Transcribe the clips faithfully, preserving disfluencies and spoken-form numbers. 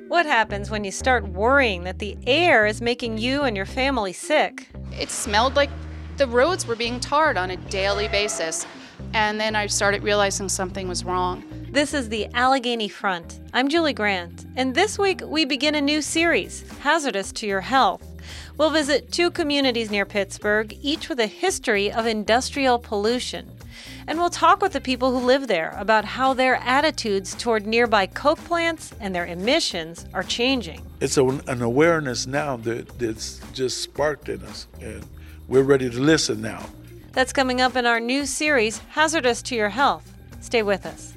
What happens when you start worrying that the air is making you and your family sick? It smelled like the roads were being tarred on a daily basis. And then I started realizing something was wrong. This is the Allegheny Front. I'm Julie Grant, and this week we begin a new series, Hazardous to Your Health. We'll visit two communities near Pittsburgh, each with a history of industrial pollution. And we'll talk with the people who live there about how their attitudes toward nearby coke plants and their emissions are changing. It's a, an awareness now that, that's just sparked in us, and we're ready to listen now. That's coming up in our new series, Hazardous to Your Health. Stay with us.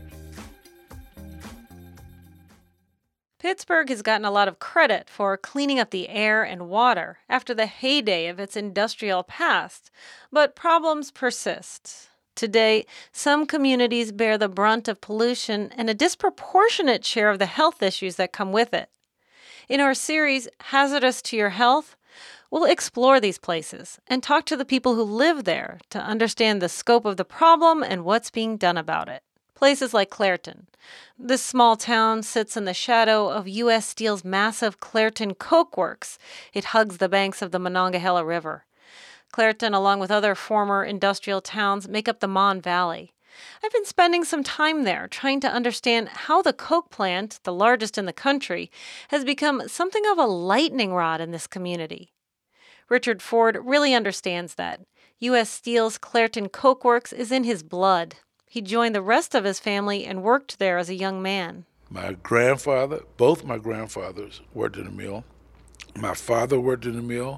Pittsburgh has gotten a lot of credit for cleaning up the air and water after the heyday of its industrial past, but problems persist. Today, some communities bear the brunt of pollution and a disproportionate share of the health issues that come with it. In our series, Hazardous to Your Health, we'll explore these places and talk to the people who live there to understand the scope of the problem and what's being done about it. Places like Clairton. This small town sits in the shadow of U S Steel's massive Clairton Coke Works. It hugs the banks of the Monongahela River. Clairton, along with other former industrial towns, make up the Mon Valley. I've been spending some time there trying to understand how the Coke plant, the largest in the country, has become something of a lightning rod in this community. Richard Ford really understands that. U S Steel's Clairton Coke Works is in his blood. He joined the rest of his family and worked there as a young man. My grandfather, both my grandfathers worked in the mill. My father worked in the mill.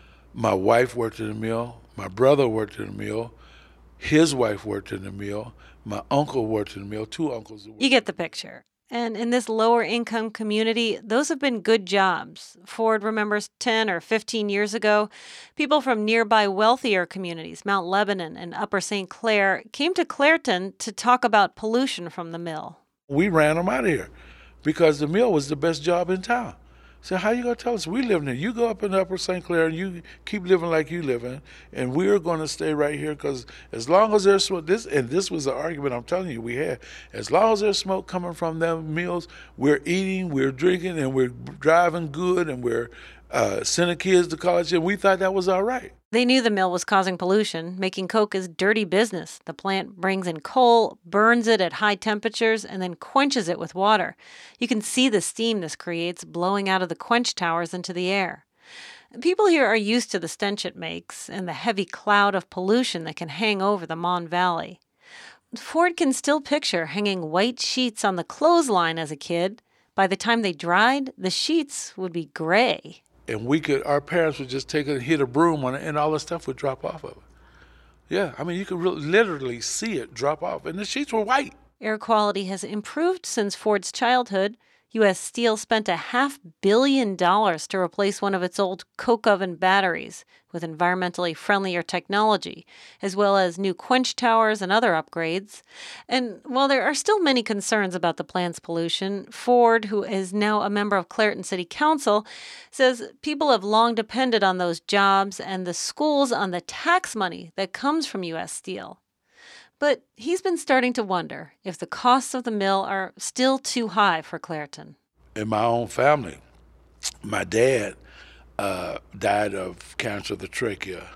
My wife worked in the mill. My brother worked in the mill. His wife worked in the mill. My uncle worked in the mill. Two uncles. You get the picture. And in this lower-income community, those have been good jobs. Ford remembers ten or fifteen years ago, people from nearby wealthier communities, Mount Lebanon and Upper Saint Clair, came to Clairton to talk about pollution from the mill. We ran them out of here because the mill was the best job in town. So how you going to tell us we live in here? You go up in Upper Saint Clair and you keep living like you living, and we're going to stay right here because as long as there's smoke, this, and this was the argument I'm telling you we had, as long as there's smoke coming from them mills, we're eating, we're drinking, and we're driving good, and we're uh, sending kids to college, and we thought that was all right. They knew the mill was causing pollution. Making coke is dirty business. The plant brings in coal, burns it at high temperatures, and then quenches it with water. You can see the steam this creates blowing out of the quench towers into the air. People here are used to the stench it makes and the heavy cloud of pollution that can hang over the Mon Valley. Ford can still picture hanging white sheets on the clothesline as a kid. By the time they dried, the sheets would be gray. And we could, our parents would just take it and hit a broom on it, and all the stuff would drop off of it. Yeah, I mean, you could really, literally see it drop off, and the sheets were white. Air quality has improved since Ford's childhood. U S Steel spent a half billion dollars to replace one of its old coke oven batteries with environmentally friendlier technology, as well as new quench towers and other upgrades. And while there are still many concerns about the plant's pollution, Ford, who is now a member of Clairton City Council, says people have long depended on those jobs and the schools on the tax money that comes from U S Steel. But he's been starting to wonder if the costs of the mill are still too high for Clairton. In my own family, my dad uh, died of cancer of the trachea.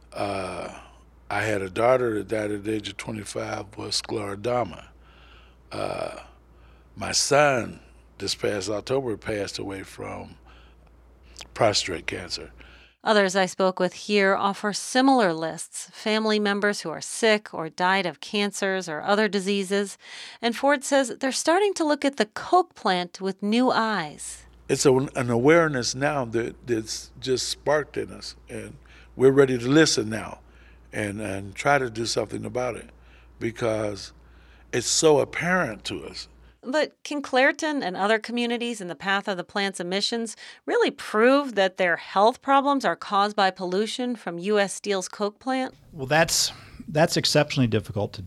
Uh, I had a daughter that died at the age of twenty-five with scleroderma. Uh, my son, this past October, passed away from prostate cancer. Others I spoke with here offer similar lists, family members who are sick or died of cancers or other diseases. And Ford says they're starting to look at the coke plant with new eyes. It's a, an awareness now that, that's just sparked in us, and we're ready to listen now and, and try to do something about it because it's so apparent to us. But can Clairton and other communities in the path of the plant's emissions really prove that their health problems are caused by pollution from U S Steel's coke plant? Well, that's that's exceptionally difficult to do.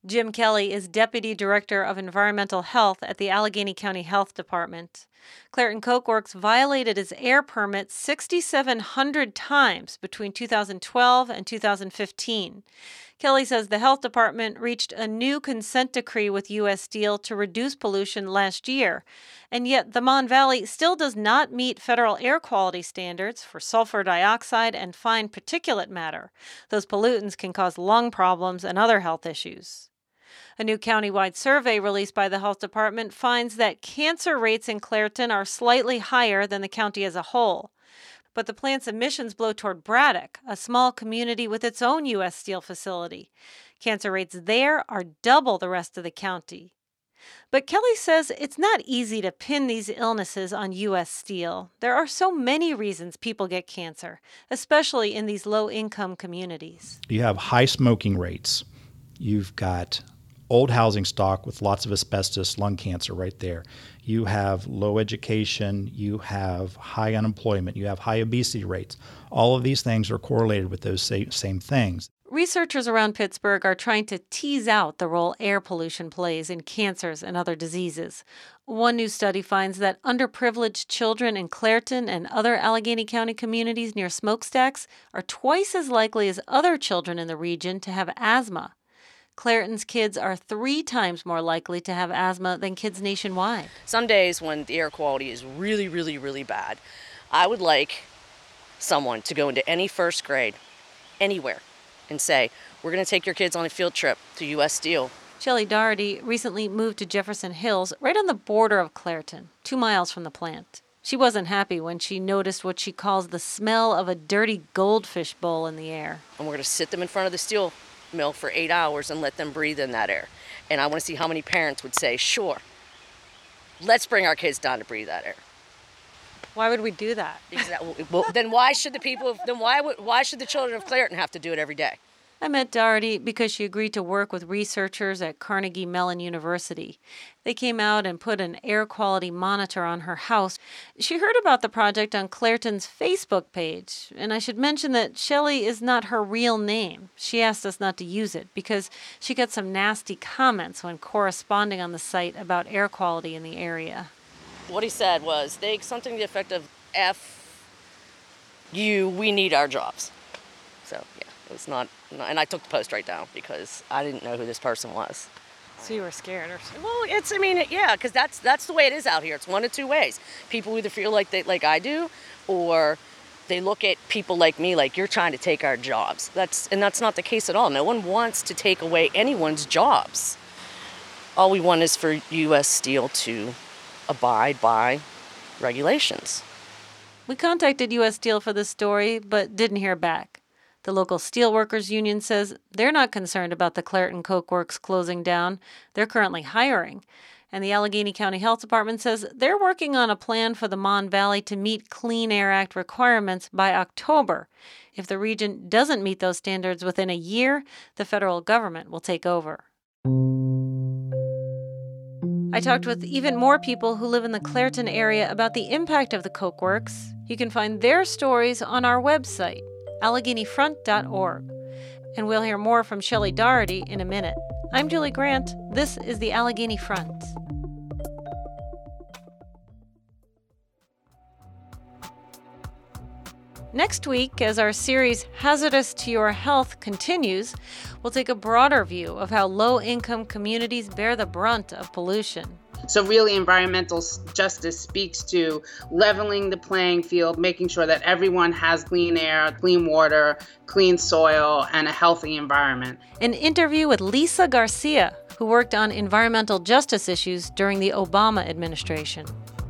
Jim Kelly is Deputy Director of Environmental Health at the Allegheny County Health Department. Clairton Coke Works violated its air permit six thousand seven hundred times between two thousand twelve and two thousand fifteen. Kelly says the health department reached a new consent decree with U S Steel to reduce pollution last year, and yet the Mon Valley still does not meet federal air quality standards for sulfur dioxide and fine particulate matter. Those pollutants can cause lung problems and other health issues. A new countywide survey released by the health department finds that cancer rates in Clairton are slightly higher than the county as a whole. But the plant's emissions blow toward Braddock, a small community with its own U S Steel facility. Cancer rates there are double the rest of the county. But Kelly says it's not easy to pin these illnesses on U S Steel. There are so many reasons people get cancer, especially in these low-income communities. You have high smoking rates. You've got old housing stock with lots of asbestos, lung cancer right there. You have low education, you have high unemployment, you have high obesity rates. All of these things are correlated with those same, same things. Researchers around Pittsburgh are trying to tease out the role air pollution plays in cancers and other diseases. One new study finds that underprivileged children in Clairton and other Allegheny County communities near smokestacks are twice as likely as other children in the region to have asthma. Clairton's kids are three times more likely to have asthma than kids nationwide. Some days when the air quality is really, really, really bad, I would like someone to go into any first grade, anywhere, and say, we're going to take your kids on a field trip to U S Steel. Shelley Doherty recently moved to Jefferson Hills, right on the border of Clairton, two miles from the plant. She wasn't happy when she noticed what she calls the smell of a dirty goldfish bowl in the air. And we're going to sit them in front of the steel mill for eight hours and let them breathe in that air. And I want to see how many parents would say, sure, let's bring our kids down to breathe that air. Why would we do that? Exactly. Well, then why should the people, then why would, why should the children of Clairton have to do it every day? I met Doherty because she agreed to work with researchers at Carnegie Mellon University. They came out and put an air quality monitor on her house. She heard about the project on Clairton's Facebook page, and I should mention that Shelley is not her real name. She asked us not to use it because she got some nasty comments when corresponding on the site about air quality in the area. What he said was, they something to the effect of, F you, we need our jobs. So, yeah. It was not, and I took the post right down because I didn't know who this person was. So you were scared or something? Well, it's, I mean, yeah, because that's that's the way it is out here. It's one of two ways. People either feel like they, like I do, or they look at people like me like, you're trying to take our jobs. That's and that's not the case at all. No one wants to take away anyone's jobs. All we want is for U S Steel to abide by regulations. We contacted U S Steel for this story, but didn't hear back. The local steelworkers union says they're not concerned about the Clairton Coke Works closing down. They're currently hiring. And the Allegheny County Health Department says they're working on a plan for the Mon Valley to meet Clean Air Act requirements by October. If the region doesn't meet those standards within a year, the federal government will take over. I talked with even more people who live in the Clairton area about the impact of the Coke Works. You can find their stories on our website, Allegheny Front dot org. And we'll hear more from Shelley Doherty in a minute. I'm Julie Grant. This is the Allegheny Front. Next week, as our series Hazardous to Your Health continues, we'll take a broader view of how low-income communities bear the brunt of pollution. So really, environmental justice speaks to leveling the playing field, making sure that everyone has clean air, clean water, clean soil, and a healthy environment. An interview with Lisa Garcia, who worked on environmental justice issues during the Obama administration.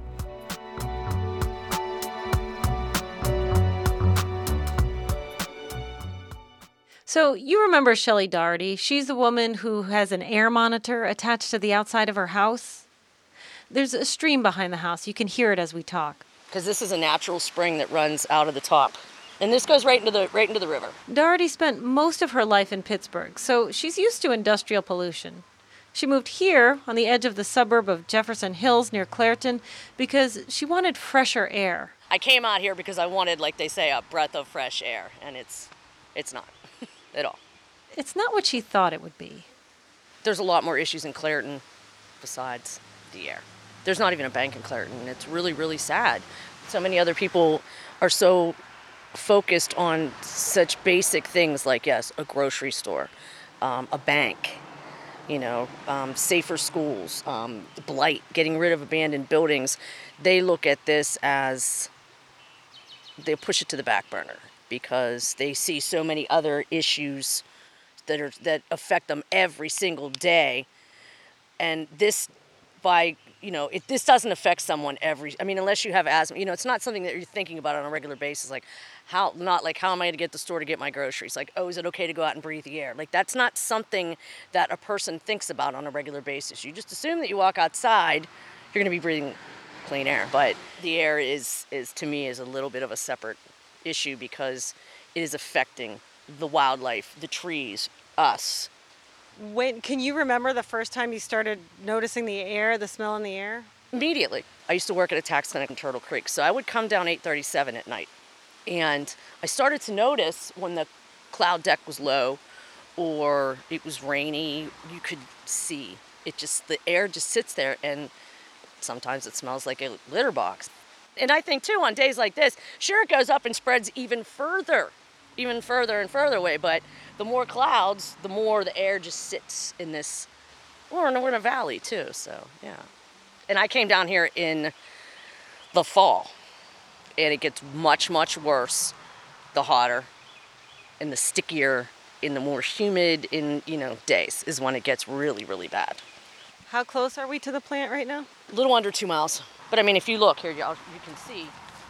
So you remember Shelley Doherty. She's the woman who has an air monitor attached to the outside of her house. There's a stream behind the house. You can hear it as we talk. Because this is a natural spring that runs out of the top. And this goes right into the right into the river. Doherty spent most of her life in Pittsburgh, so she's used to industrial pollution. She moved here on the edge of the suburb of Jefferson Hills near Clairton because she wanted fresher air. I came out here because I wanted, like they say, a breath of fresh air, and it's it's not at all. It's not what she thought it would be. there's a lot more issues in Clairton besides the air. There's not even a bank in Clairton, and it's really, really sad. So many other people are so focused on such basic things like, yes, a grocery store, um, a bank, you know, um, safer schools, um, blight, getting rid of abandoned buildings. They look at this as, they push it to the back burner because they see so many other issues that are that affect them every single day. And this, by, you know, if this doesn't affect someone every, I mean, unless you have asthma, you know, it's not something that you're thinking about on a regular basis. Like, how, not like, how am I going to get to the store to get my groceries? Like, oh, is it okay to go out and breathe the air? Like, that's not something that a person thinks about on a regular basis. You just assume that you walk outside, you're going to be breathing clean air. But the air is, is, to me, is a little bit of a separate issue because it is affecting the wildlife, the trees, us. When, can you remember the first time you started noticing the air, the smell in the air? Immediately. I used to work at a tax clinic in Turtle Creek, so I would come down eight thirty-seven at night. And I started to notice when the cloud deck was low or it was rainy, you could see. It just, the air just sits there, and sometimes it smells like a litter box. And I think, too, on days like this, sure, it goes up and spreads even further, even further and further away, but the more clouds, the more the air just sits in this, well, we're in a valley, too, so, yeah. And I came down here in the fall, and it gets much, much worse the hotter and the stickier in the more humid in, you know, days is when it gets really, really bad. How close are we to the plant right now? A little under two miles. But, I mean, if you look here, you you can see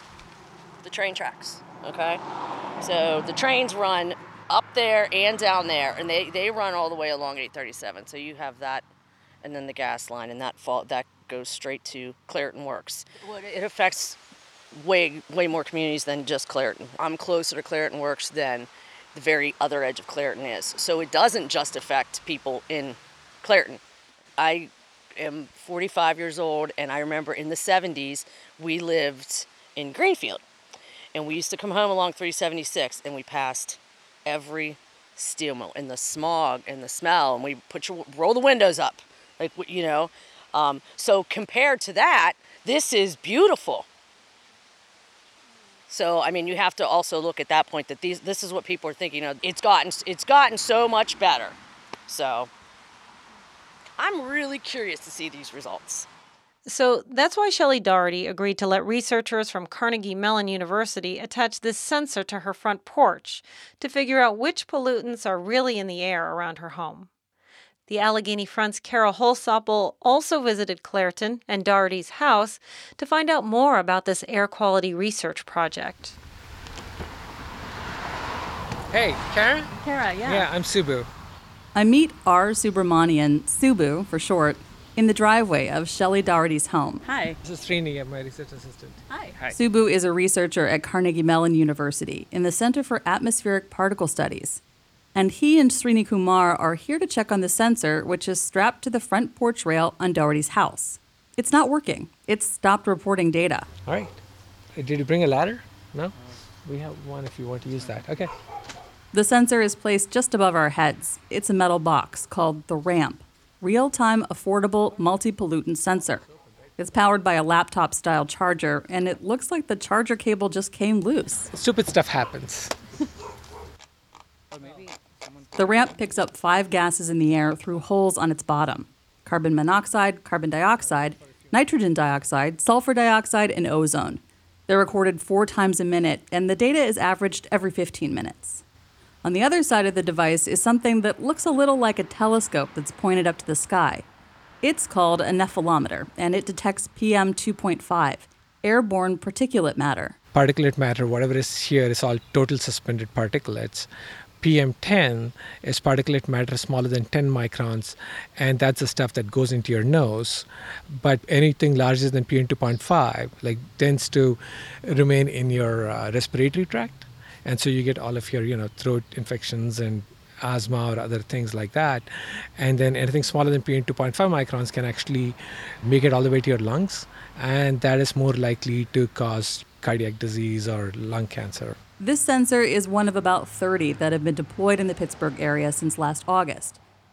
the train tracks, okay? So the trains run up there and down there, and they, they run all the way along eight thirty-seven. So you have that, and then the gas line, and that fall, that goes straight to Clairton Works. It affects way, way more communities than just Clairton. I'm closer to Clairton Works than the very other edge of Clairton is. So it doesn't just affect people in Clairton. I am forty-five years old, and I remember in the seventies, we lived in Greenfield. And we used to come home along three seventy-six, and we passed every steel mill, and the smog and the smell, and we put your, roll the windows up, like, you know. Um, so compared to that, this is beautiful. So, I mean, you have to also look at that point that these, this is what people are thinking of. It's gotten, it's gotten so much better. So I'm really curious to see these results. So that's why Shelley Doherty agreed to let researchers from Carnegie Mellon University attach this sensor to her front porch to figure out which pollutants are really in the air around her home. The Allegheny Front's Carol Holsopple also visited Clairton and Doherty's house to find out more about this air quality research project. Hey, Karen? Kara, yeah. Yeah, I'm Subu. I meet R. Subramanian, Subu for short, in the driveway of Shelley Doherty's home. Hi. This is Srini, I'm my research assistant. Hi. Hi. Subu is a researcher at Carnegie Mellon University in the Center for Atmospheric Particle Studies. And he and Srini Kumar are here to check on the sensor, which is strapped to the front porch rail on Doherty's house. It's not working. It's stopped reporting data. All right. Uh, Did you bring a ladder? No? We have one if you want to use that. Okay. The sensor is placed just above our heads. It's a metal box called the RAMP, Real-Time Affordable Multi-Pollutant Sensor. It's powered by a laptop-style charger, and it looks like the charger cable just came loose. Stupid stuff happens. The RAMP picks up five gases in the air through holes on its bottom: carbon monoxide, carbon dioxide, nitrogen dioxide, sulfur dioxide, and ozone. They're recorded four times a minute, and the data is averaged every fifteen minutes. On the other side of the device is something that looks a little like a telescope that's pointed up to the sky. It's called a nephelometer, and it detects P M two point five, airborne particulate matter. Particulate matter, whatever is here, is all total suspended particulates. P M ten is particulate matter smaller than ten microns, and that's the stuff that goes into your nose. But anything larger than P M two point five like tends to remain in your uh, respiratory tract, and so you get all of your, you know, throat infections and asthma or other things like that. And then anything smaller than P M two point five microns can actually make it all the way to your lungs, and that is more likely to cause cardiac disease or lung cancer. This sensor is one of about thirty that have been deployed in the Pittsburgh area since last August.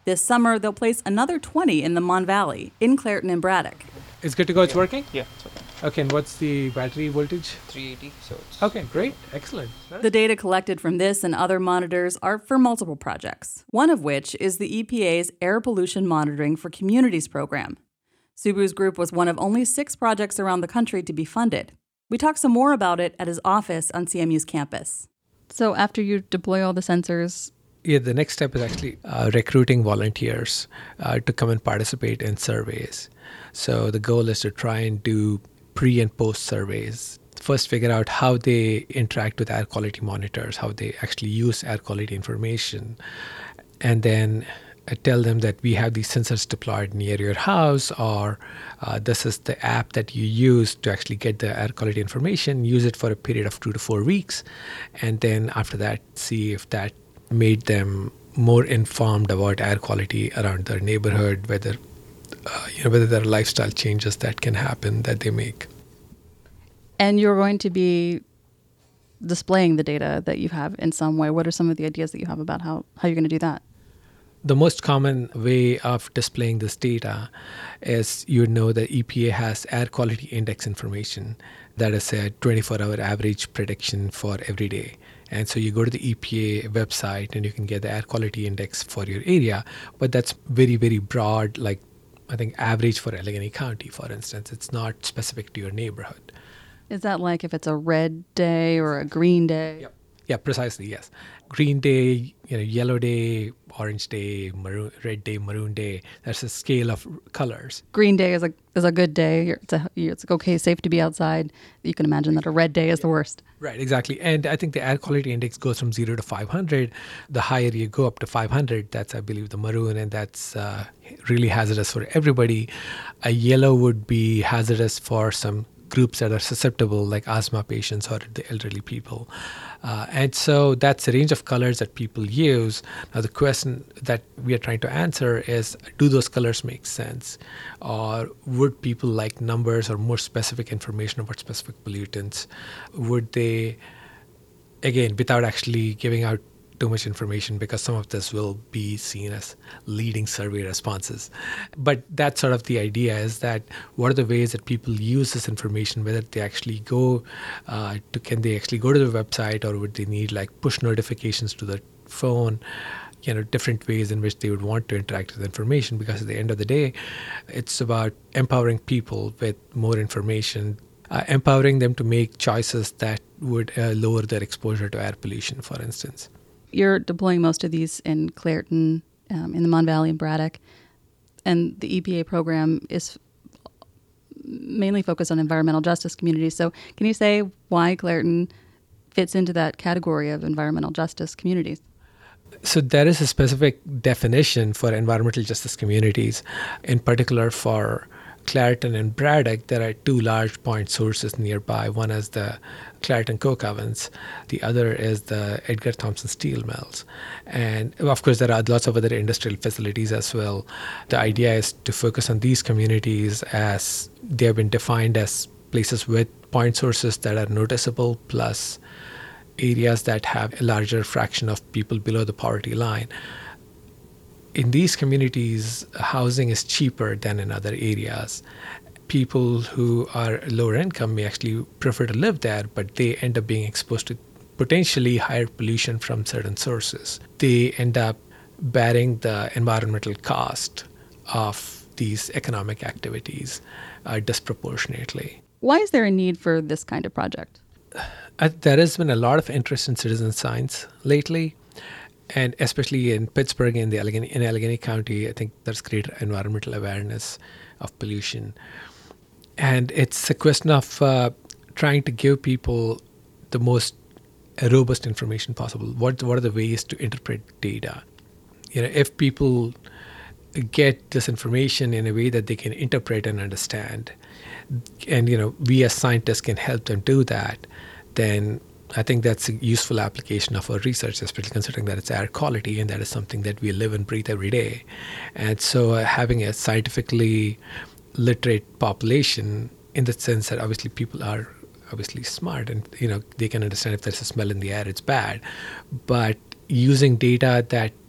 This summer, they'll place another twenty in the Mon Valley, in Clairton and Braddock. It's good to go. It's working? Yeah, it's working. Okay, and what's the battery voltage? three eighty, so it's... Okay, great. Excellent. The data collected from this and other monitors are for multiple projects, one of which is the E P A's Air Pollution Monitoring for Communities program. Subu's group was one of only six projects around the country to be funded. We talked some more about it at his office on C M U's campus. So after you deploy all the sensors... Yeah, the next step is actually uh, recruiting volunteers uh, to come and participate in surveys. So the goal is to try and do pre and post surveys. First, figure out how they interact with air quality monitors, how they actually use air quality information, and then uh, tell them that we have these sensors deployed near your house, or uh, this is the app that you use to actually get the air quality information. Use it for a period of two to four weeks, and then after that, see if that made them more informed about air quality around their neighborhood, whether uh, you know whether there are lifestyle changes that can happen that they make. And you're going to be displaying the data that you have in some way. What are some of the ideas that you have about how, how you're going to do that? The most common way of displaying this data is, you know, the E P A has air quality index information that is a twenty-four hour average prediction for every day. And so you go to the E P A website and you can get the air quality index for your area, but that's very, very broad, like I think average for Allegheny County, for instance. It's not specific to your neighborhood. Is that like if it's a red day or a green day? Yep. Yeah, precisely, yes. Green day, you know, yellow day, orange day, maroon, red day, maroon day. That's a scale of colors. Green day is a is a good day. It's a, it's okay, safe to be outside. You can imagine that a red day is the worst. Right, exactly. And I think the air quality index goes from zero to five hundred. The higher you go up to five hundred, that's, I believe, the maroon, and that's uh, really hazardous for everybody. A yellow would be hazardous for some groups that are susceptible, like asthma patients or the elderly people. Uh, and so that's the range of colors that people use. Now, the question that we are trying to answer is, do those colors make sense? Or would people like numbers or more specific information about specific pollutants? Would they, again, without actually giving out too much information, because some of this will be seen as leading survey responses. But that's sort of the idea, is that what are the ways that people use this information, whether they actually go uh, to, can they actually go to the website, or would they need like push notifications to the phone, you know, different ways in which they would want to interact with information, because at the end of the day, it's about empowering people with more information, uh, empowering them to make choices that would uh, lower their exposure to air pollution, for instance. You're deploying most of these in Clairton, um, in the Mon Valley and Braddock, and the E P A program is mainly focused on environmental justice communities. So can you say why Clairton fits into that category of environmental justice communities? So there is a specific definition for environmental justice communities. In particular, for Clairton and Braddock, there are two large point sources nearby. One is the Clairton Coke Ovens. The other is the Edgar Thomson Steel Mills. And of course, there are lots of other industrial facilities as well. The idea is to focus on these communities, as they have been defined as places with point sources that are noticeable, plus areas that have a larger fraction of people below the poverty line. In these communities, housing is cheaper than in other areas. People who are lower income may actually prefer to live there, but they end up being exposed to potentially higher pollution from certain sources. They end up bearing the environmental cost of these economic activities uh, disproportionately. Why is there a need for this kind of project? Uh, there has been a lot of interest in citizen science lately. And especially in Pittsburgh and the Allegheny, in Allegheny County, I think there's greater environmental awareness of pollution. And it's a question of uh, trying to give people the most robust information possible. What what are the ways to interpret data? You know, if people get this information in a way that they can interpret and understand, and you know, we as scientists can help them do that, then I think that's a useful application of our research, especially considering that it's air quality, and that is something that we live and breathe every day. And so uh, having a scientifically literate population, in the sense that obviously people are obviously smart, and you know, they can understand if there's a smell in the air, it's bad. But using data that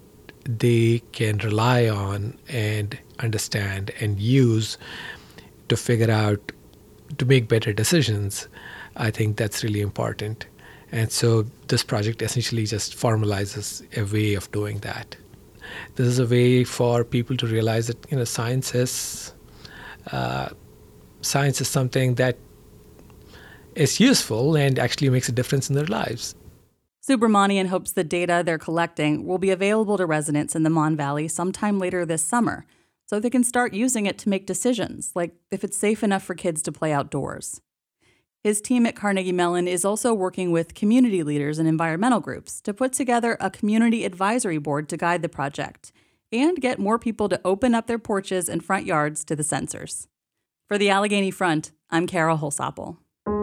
they can rely on and understand and use to figure out, to make better decisions, I think that's really important. And so this project essentially just formalizes a way of doing that. This is a way for people to realize that, you know, science is, uh, science is something that is useful and actually makes a difference in their lives. Subramanian hopes the data they're collecting will be available to residents in the Mon Valley sometime later this summer, so they can start using it to make decisions, like if it's safe enough for kids to play outdoors. His team at Carnegie Mellon is also working with community leaders and environmental groups to put together a community advisory board to guide the project and get more people to open up their porches and front yards to the sensors. For the Allegheny Front, I'm Kara Holsapple.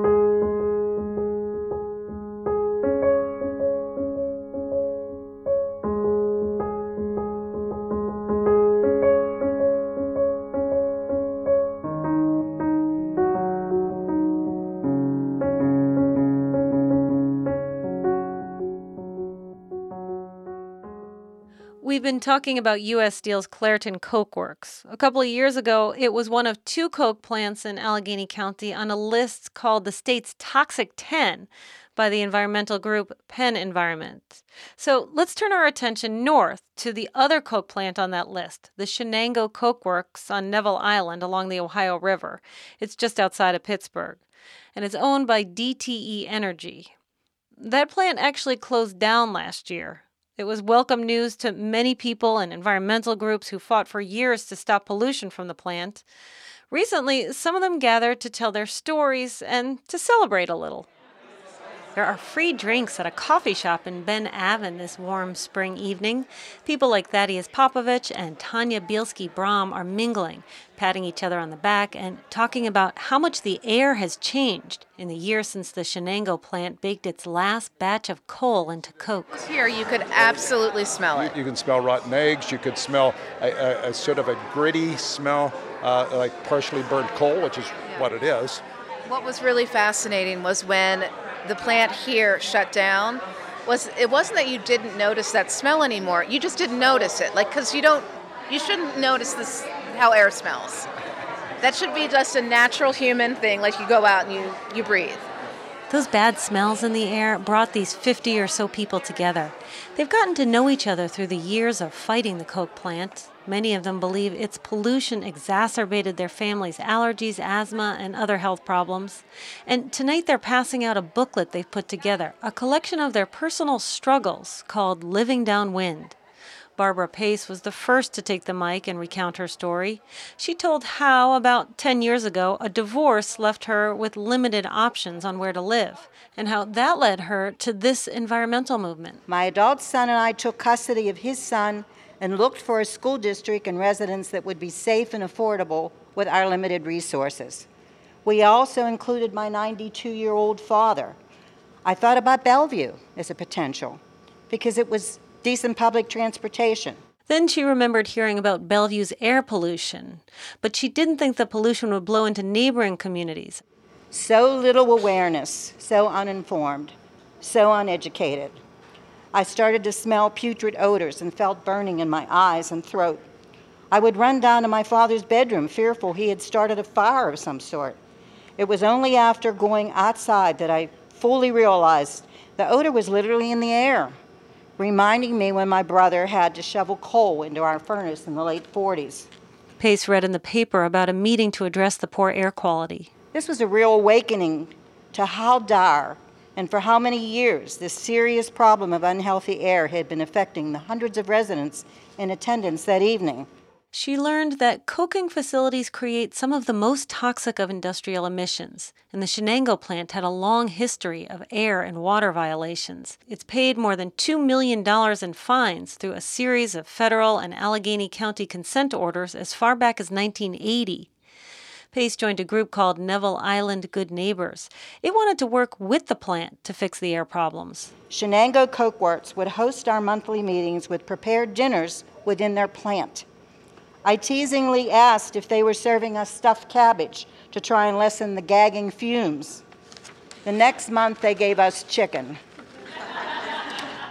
We've been talking about U S Steel's Clairton Coke Works. A couple of years ago, it was one of two coke plants in Allegheny County on a list called the state's Toxic ten by the environmental group Penn Environment. So let's turn our attention north to the other coke plant on that list, the Shenango Coke Works on Neville Island along the Ohio River. It's just outside of Pittsburgh, and it's owned by D T E Energy. That plant actually closed down last year. It was welcome news to many people and environmental groups who fought for years to stop pollution from the plant. Recently, some of them gathered to tell their stories and to celebrate a little. There are free drinks at a coffee shop in Ben Avon this warm spring evening. People like Thaddeus Popovich and Tanya Bielski-Brom are mingling, patting each other on the back and talking about how much the air has changed in the year since the Shenango plant baked its last batch of coal into coke. Here you could absolutely smell it. You, you can smell rotten eggs. You could smell a, a, a sort of a gritty smell, uh, like partially burnt coal, which is yeah. what it is. What was really fascinating was when the plant here shut down, was it wasn't that you didn't notice that smell anymore. You just didn't notice it, like because you don't, you shouldn't notice this how air smells. That should be just a natural human thing, like you go out and you, you breathe. Those bad smells in the air brought these fifty or so people together. They've gotten to know each other through the years of fighting the coke plant. Many of them believe its pollution exacerbated their family's allergies, asthma, and other health problems. And tonight they're passing out a booklet they've put together, a collection of their personal struggles called Living Downwind. Barbara Pace was the first to take the mic and recount her story. She told how, about ten years ago, a divorce left her with limited options on where to live, and how that led her to this environmental movement. My adult son and I took custody of his son and looked for a school district and residence that would be safe and affordable with our limited resources. We also included my ninety-two-year-old father. I thought about Bellevue as a potential because it was decent public transportation. Then she remembered hearing about Bellevue's air pollution, but she didn't think the pollution would blow into neighboring communities. So little awareness, so uninformed, so uneducated. I started to smell putrid odors and felt burning in my eyes and throat. I would run down to my father's bedroom, fearful he had started a fire of some sort. It was only after going outside that I fully realized the odor was literally in the air, reminding me when my brother had to shovel coal into our furnace in the late forties. Pace read in the paper about a meeting to address the poor air quality. This was a real awakening to how dire and for how many years this serious problem of unhealthy air had been affecting the hundreds of residents in attendance that evening. She learned that coking facilities create some of the most toxic of industrial emissions, and the Shenango plant had a long history of air and water violations. It's paid more than two million dollars in fines through a series of federal and Allegheny County consent orders as far back as nineteen eighty. Pace joined a group called Neville Island Good Neighbors. It wanted to work with the plant to fix the air problems. Shenango Coke Works would host our monthly meetings with prepared dinners within their plant. I teasingly asked if they were serving us stuffed cabbage to try and lessen the gagging fumes. The next month, they gave us chicken.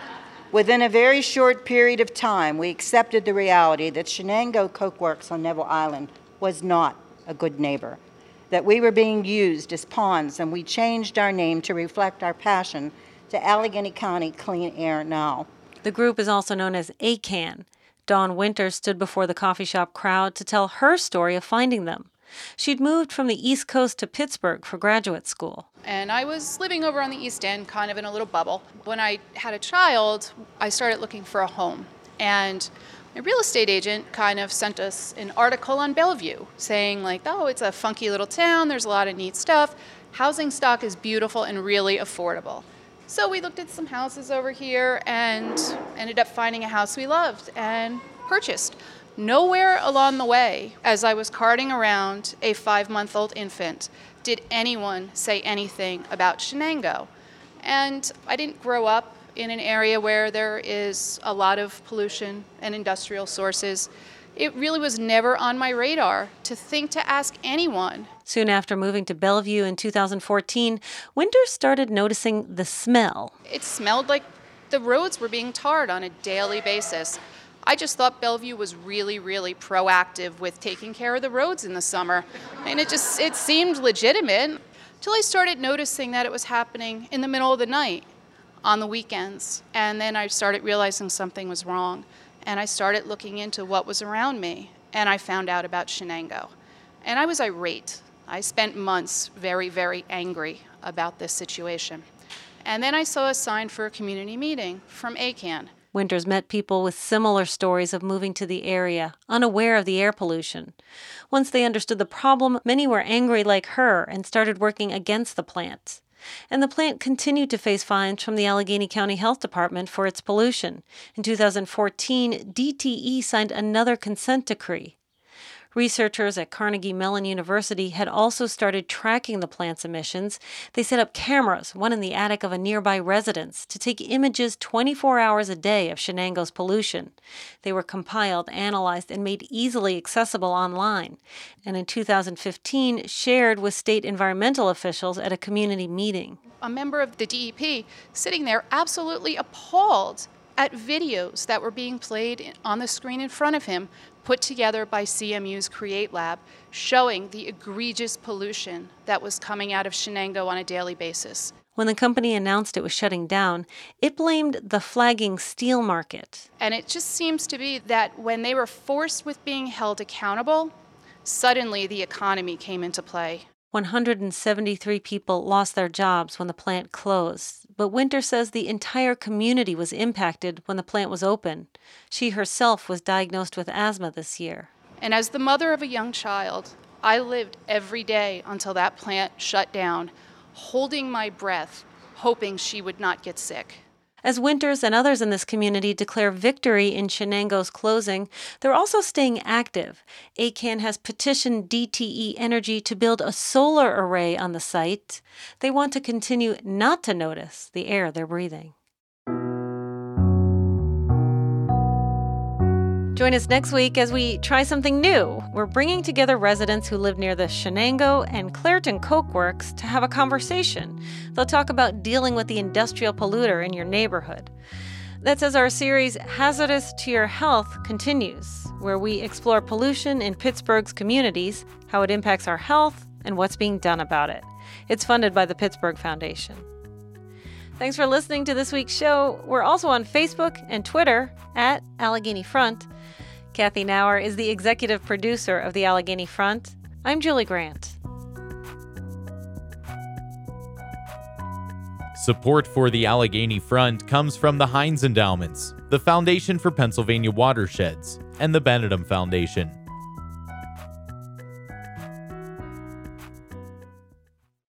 Within a very short period of time, we accepted the reality that Shenango Coke Works on Neville Island was not a good neighbor, that we were being used as pawns, and we changed our name to reflect our passion to Allegheny County Clean Air Now. The group is also known as A C A N. Dawn Winters stood before the coffee shop crowd to tell her story of finding them. She'd moved from the East Coast to Pittsburgh for graduate school. And I was living over on the East End, kind of in a little bubble. When I had a child, I started looking for a home. And my real estate agent kind of sent us an article on Bellevue saying like, oh, it's a funky little town, there's a lot of neat stuff. Housing stock is beautiful and really affordable. So we looked at some houses over here and ended up finding a house we loved and purchased. Nowhere along the way, as I was carting around a five-month-old infant, did anyone say anything about Shenango. And I didn't grow up in an area where there is a lot of pollution and industrial sources. It really was never on my radar to think to ask anyone. Soon after moving to Bellevue in two thousand fourteen, Winters started noticing the smell. It smelled like the roads were being tarred on a daily basis. I just thought Bellevue was really, really proactive with taking care of the roads in the summer. And it just, it seemed legitimate until I started noticing that it was happening in the middle of the night on the weekends. And then I started realizing something was wrong. And I started looking into what was around me. And I found out about Shenango. And I was irate. I spent months very, very angry about this situation. And then I saw a sign for a community meeting from A C A N. Winters met people with similar stories of moving to the area, unaware of the air pollution. Once they understood the problem, many were angry like her and started working against the plant. And the plant continued to face fines from the Allegheny County Health Department for its pollution. In two thousand fourteen, D T E signed another consent decree. Researchers at Carnegie Mellon University had also started tracking the plant's emissions. They set up cameras, one in the attic of a nearby residence, to take images twenty-four hours a day of Shenango's pollution. They were compiled, analyzed, and made easily accessible online, and in two thousand fifteen shared with state environmental officials at a community meeting. A member of the D E P sitting there absolutely appalled at videos that were being played on the screen in front of him, put together by C M U's Create Lab, showing the egregious pollution that was coming out of Shenango on a daily basis. When the company announced it was shutting down, it blamed the flagging steel market. And it just seems to be that when they were forced with being held accountable, suddenly the economy came into play. one hundred seventy-three people lost their jobs when the plant closed, but Winter says the entire community was impacted when the plant was open. She herself was diagnosed with asthma this year. And as the mother of a young child, I lived every day until that plant shut down, holding my breath, hoping she would not get sick. As Winters and others in this community declare victory in Shenango's closing, they're also staying active. A C A N has petitioned D T E Energy to build a solar array on the site. They want to continue not to notice the air they're breathing. Join us next week as we try something new. We're bringing together residents who live near the Shenango and Clairton Coke Works to have a conversation. They'll talk about dealing with the industrial polluter in your neighborhood. That's as our series Hazardous to Your Health continues, where we explore pollution in Pittsburgh's communities, how it impacts our health, and what's being done about it. It's funded by the Pittsburgh Foundation. Thanks for listening to this week's show. We're also on Facebook and Twitter at Allegheny Front. Kathy Nauer is the executive producer of the Allegheny Front. I'm Julie Grant. Support for the Allegheny Front comes from the Heinz Endowments, the Foundation for Pennsylvania Watersheds, and the Benedum Foundation.